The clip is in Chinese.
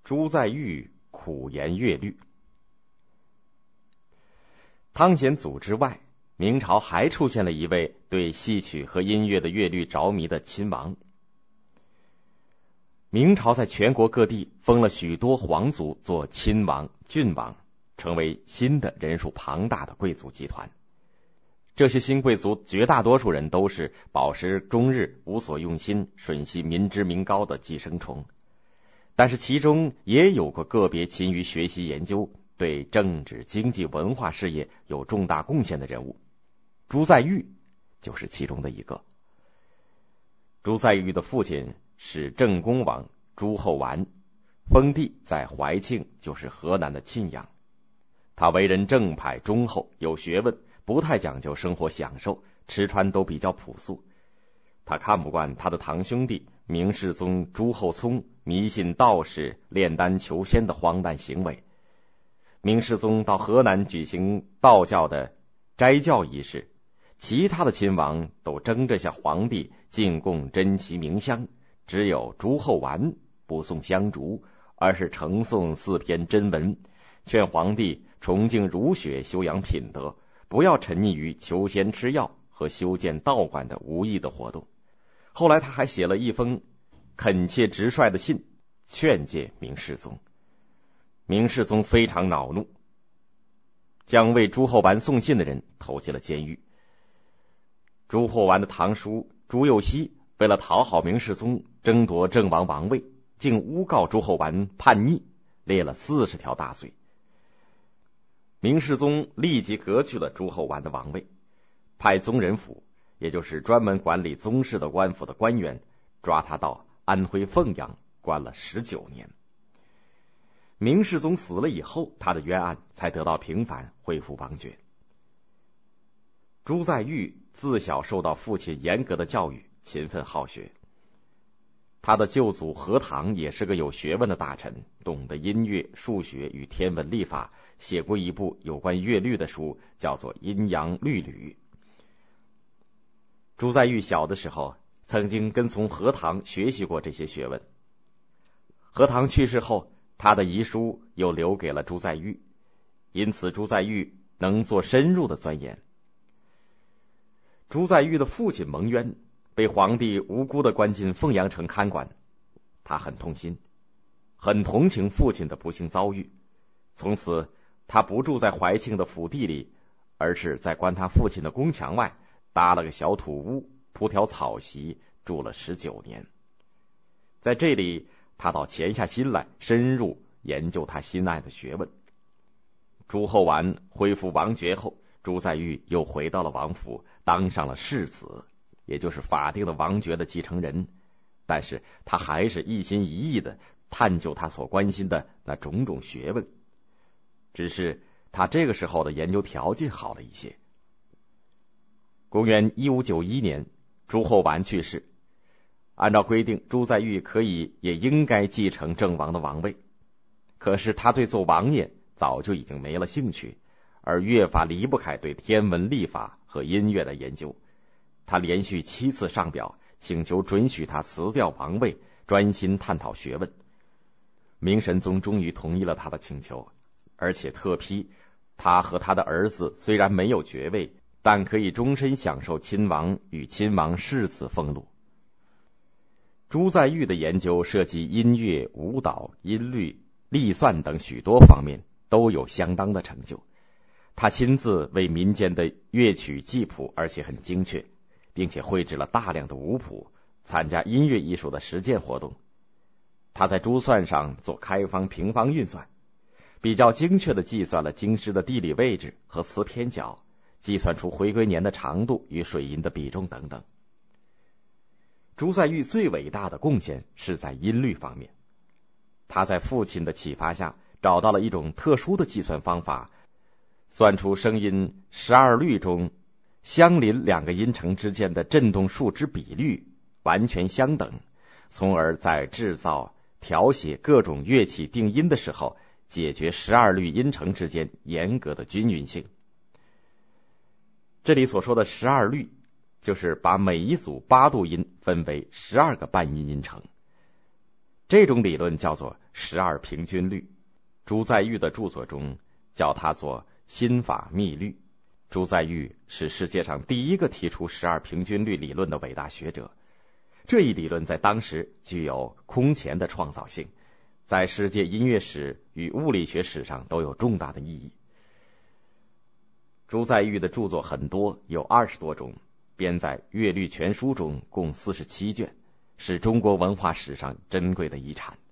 朱载堉苦研乐律。汤显祖之外，明朝还出现了一位对戏曲和音乐的乐律着迷的亲王。明朝在全国各地封了许多皇族做亲王、郡王，成为新的人数庞大的贵族集团。这些新贵族绝大多数人都是饱食终日、无所用心、吮吸民脂民膏的寄生虫，但是其中也有过个别勤于学习研究，对政治、经济、文化事业有重大贡献的人物。朱载堉就是其中的一个。朱载堉的父亲是郑公王朱厚绾，封地在怀庆，就是河南的沁阳。他为人正派忠厚，有学问，不太讲究生活享受，吃穿都比较朴素。他看不惯他的堂兄弟明世宗朱厚熜迷信道士、炼丹求仙的荒诞行为。明世宗到河南举行道教的斋教仪式，其他的亲王都争着向皇帝进贡珍奇名香，只有朱厚绾不送香烛，而是呈诵4篇真文，劝皇帝崇敬儒学，修养品德，不要沉溺于求仙吃药和修建道观的无益的活动。后来他还写了一封恳切直率的信，劝诫明世宗。明世宗非常恼怒，将为朱厚绾送信的人投进了监狱。朱厚绾的堂叔朱佑熙为了讨好明世宗，争夺郑王王位，竟诬告朱厚绾叛逆，列了40条大罪。明世宗立即革去了朱厚绾的王位，派宗人府，也就是专门管理宗室的官府的官员，抓他到安徽凤阳关了19年。明世宗死了以后，他的冤案才得到平反，恢复王爵。朱载堉自小受到父亲严格的教育，勤奋好学。他的舅祖何唐也是个有学问的大臣，懂得音乐、数学与天文历法，写过一部有关乐律的书，叫做《阴阳律吕》。朱载堉小的时候曾经跟从何唐学习过这些学问。何唐去世后，他的遗书又留给了朱载堉，因此朱载堉能做深入的钻研。朱载堉的父亲蒙渊被皇帝无辜的关进凤阳城看管，他很痛心，很同情父亲的不幸遭遇。从此他不住在怀庆的府邸里，而是在关他父亲的宫墙外搭了个小土屋，铺条草席，住了19年。在这里他倒潜下心来，深入研究他心爱的学问。朱厚绾恢复王爵后，朱载堉又回到了王府，当上了世子，也就是法定的王爵的继承人。但是他还是一心一意的探究他所关心的那种种学问，只是他这个时候的研究条件好了一些。公元1591年，朱厚绾去世，按照规定，朱载堉可以也应该继承郑王的王位，可是他对做王爷早就已经没了兴趣，而越发离不开对天文历法和音乐的研究。他连续7次上表，请求准许他辞掉王位，专心探讨学问。明神宗终于同意了他的请求，而且特批他和他的儿子虽然没有爵位，但可以终身享受亲王与亲王世子俸禄。朱载堉的研究涉及音乐、舞蹈、音律、历算等许多方面，都有相当的成就。他亲自为民间的乐曲记谱，而且很精确，并且绘制了大量的舞谱，参加音乐艺术的实践活动。他在珠算上做开方、平方运算，比较精确地计算了京师的地理位置和词偏角，计算出回归年的长度与水银的比重等等。朱载堉最伟大的贡献是在音律方面。他在父亲的启发下，找到了一种特殊的计算方法，算出声音12律中相邻2个音程之间的振动数之比率完全相等，从而在制造、调写各种乐器定音的时候，解决12律音程之间严格的均匀性。这里所说的12律，就是把每一组8度音分为12个半音音程。 这种理论叫做十二平均律。朱载堉的著作中叫它做心法密律。朱载堉是世界上第一个提出十二平均律理论的伟大学者。这一理论在当时具有空前的创造性，在世界音乐史与物理学史上都有重大的意义。朱载堉的著作很多，有20多种，编在《乐律全书》中，共47卷，是中国文化史上珍贵的遗产。